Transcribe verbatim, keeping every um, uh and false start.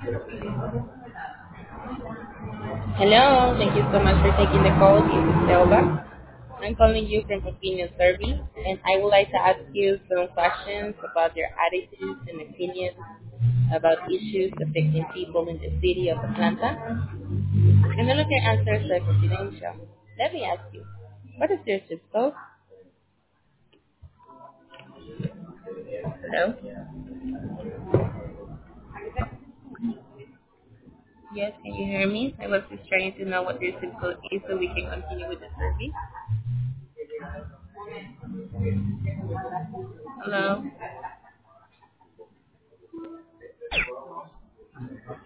Hello, thank you so much for taking the call. This is Selva. I'm calling you from Opinion Survey, and I would like to ask you some questions about your attitudes and opinions about issues affecting people in the city of Atlanta. And all of your answers are confidential. Let me ask you, what is your zip code? Hello? Yes, can you hear me? I was just trying to know what your zip code is so we can continue with the survey. Hello?